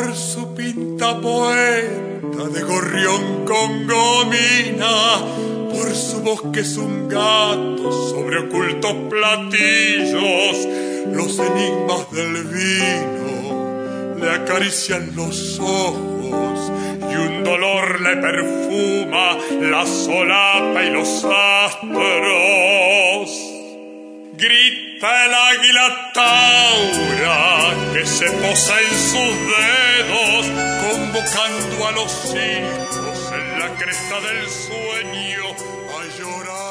por su pinta poeta de gorrión con gomina, por su voz que es un gato sobre ocultos platillos, los enigmas del vino le acarician los ojos y un dolor le perfuma la solapa y los astros. Grita el águila taura que se posa en sus dedos, convocando a los hijos en la cresta del sueño a llorar.